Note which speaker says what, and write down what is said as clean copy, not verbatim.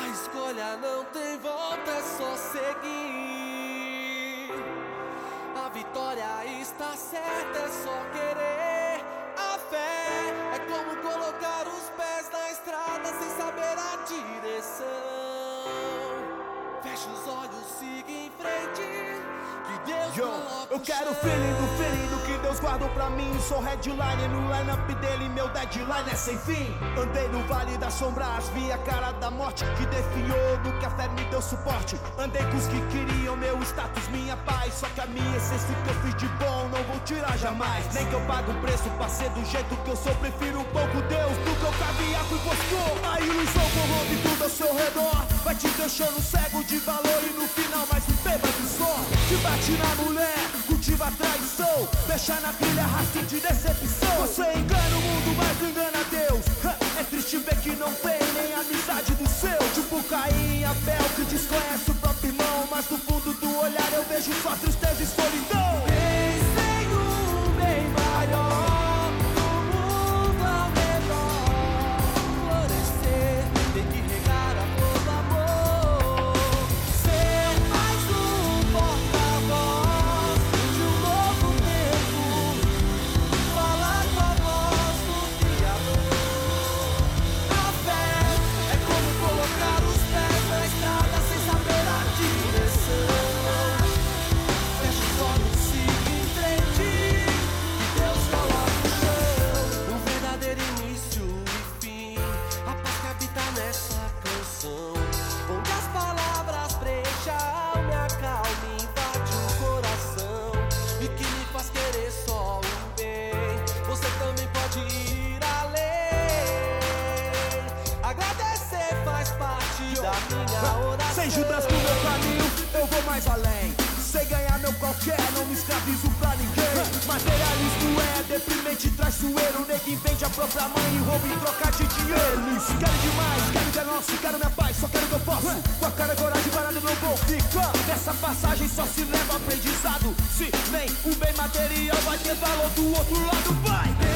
Speaker 1: escolha não tem volta, é só seguir. A vitória está certa, é só querer. A fé é como colocar os pés na estrada sem saber a direção. Fecha os olhos, siga em frente, que Deus coloca
Speaker 2: eu quero o feeling do que Deus guardou pra mim. Sou headline no line-up dele, meu deadline é sem fim. Andei no vale das sombras, vi a cara da morte que definhou no que a fé me deu suporte. Andei com os que queriam meu status, minha paz. Só que a minha essência que eu fiz de bom não vou tirar jamais. Nem que eu pague o preço pra ser do jeito que eu sou. Prefiro um pouco Deus do que o caviar que impostor. A ilusão corrompe tudo ao seu redor, vai te deixando cego de valor e no final mais um bêbado só. Te bate na mulher, cultiva a traição, deixa na trilha rastro de decepção. Você engana o mundo, mas não engana Deus. É triste ver que não tem nem amizade do seu. Tipo Caim e Abel que desconhece o próprio irmão, mas no fundo do olhar eu vejo só tristeza e solidão.
Speaker 1: Pensei num bem maior, no mundo ao redor. Florescer, tem que regar a flor do amor. Ser mais um porta-voz de um novo tempo. Falar com a voz do Criador. A fé é como colocar os pés na estrada sem saber a direção. Fecha os olhos, siga em frente, que Deus coloca o chão. Um verdadeiro início e fim, a paz que habita nessa canção, onde as palavras preenchem a alma e a calma invade o coração, e que me faz querer só o bem. Você também pode ir além. Agradecer faz parte da minha oração.
Speaker 2: Sem Judas no meu caminho, eu vou mais além. Sei ganhar meu qualquer, não me escravizo pra ninguém. Materialismo é deprimente, traiçoeiro. Neguinho vende a própria mãe e rouba em troca de dinheiro. Quero demais, quero que é nosso, quero minha paz, só quero que eu posso. Com a cara, coragem, parada eu não vou ficar. Nessa passagem só se leva aprendizado. Se nem o bem material vai ter valor do outro lado, vai!